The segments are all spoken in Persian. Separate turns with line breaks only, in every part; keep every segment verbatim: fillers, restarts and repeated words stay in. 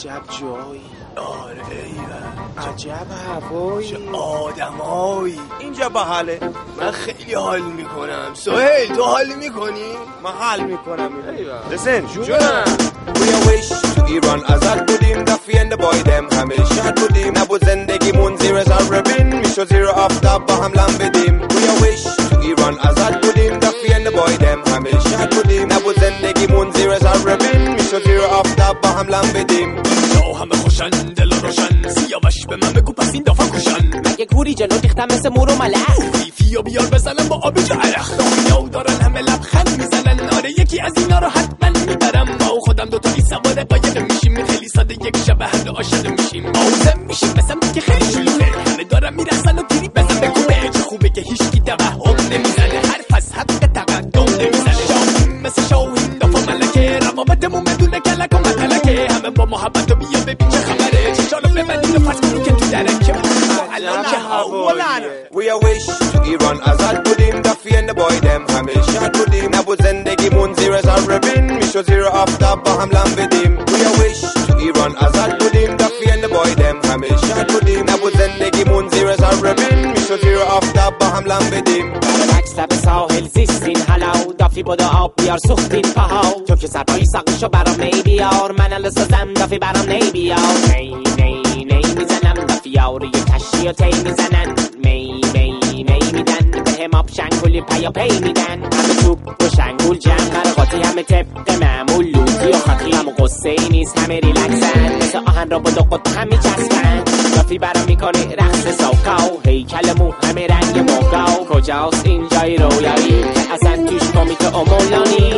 عجب جایی.
آره ایوه
عجب هوایی.
چه آدمایی.
اینجا باحاله.
من خیلی حال میکنم. سهیل تو حال میکنی؟
من حال میکنم.
ایوه
لسن
جونم.
We a wish to ایران ازاد بودیم دفی اند بای دم همه شاد بودیم نبود زندگیمون زیر زربین میشو زیر آفتاب با هم لم بدیم. We a wish to ایران ازاد بودیم دفی اند بای دم همه شاد بودیم نبود زندگیمون زیر زربین میشو زیر آفتاب با هم لم بدیم.
اینجا همه خوشن دل روشن سیاوش به من بگو پس این دفعه کشن
مگه کوری جلو ریختم مثل مور و ملخ
فیفی و بیار بزنم با آب جرخ دنیا دارن همه لبخند میزنن آره یکی از اینا رو حتما میبرم ما و خودم دوتایی سوار قایق میشیم خیلی ساده یک شب هر دو عاشق میشیم آوزم میشیم مثلا که خیلی شلوغه همه دارن میرسن و تیری بزن به کوبه چه خوبه که هیچکی توهم نمیزنه حرف از حق تقدم نمیزنه شاهیم مثل شاهین دفع ملکه روابطمون بدون کلک و متلکه همه با محبت و بیا ببین چه خبره چشارو ببندید و پس کنو که تو درکه الان چه هاولن.
We a wish to ایران ازاد بودیم دفی اند بای دم همه شاد بودیم نبود زندگیمون زیر زربین میشو زیر آفتاب با هم لم بدیم. We a wish to ایران ازاد بودیم دفی اند بای دم همه شاد بودیم نبود زندگیمون زیر زربین میشو زیر آفتاب با هم لم بدیم.
برعکس لب ساحل زیستین حالا دافی بودا آب بیار سوختین پاها چون که سرپایی ساقشو برام نی بیار من الان سازم دافی برام نی بیار نی نی نی میزنم دافی یاری کشی و تی میزنن می می می میدن به هم آب شنگولی پیا پی میدن همه توب و شنگول جمع قرقاتی همه طبق معمول لوزی و خاطی هم و قصه ای نیست همه ریلکسن مثل آهن را با دو قطع هم میچسبن دافی برام میکنه رقص سوکاو هیکل مو همه رنگ موگاو کجاست این جای رویایی که اصلا توش کمیت امولانی.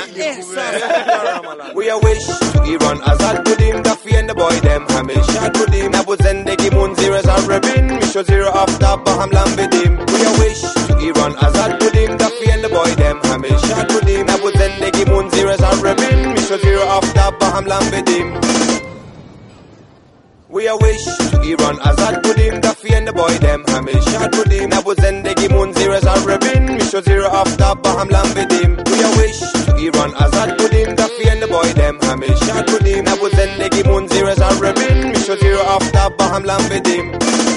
We a wish to ایران ازاد بودیم دفی اند بای دم همه شاد بودیم نبود زندگیمون زیر زربین میشو زیر آفتاب با هم لم بدیم. We a wish to ایران ازاد بودیم دفی اند بای دم همه شاد بودیم نبود زندگیمون زیر زربین میشو زیر آفتاب با هم لم بدیم. We a wish to ایران ازاد بودیم دفی اند بای دم همه شاد بودیم نبود زندگیمون زیر زربین میشو زیر آفتاب با هم لم بدیم. We a wish to ایران ازاد بودیم دفی اند بای دم همه شاد بودیم نبود زندگیمون زیر زربین میشو زیر آفتاب با هم لم بدیم.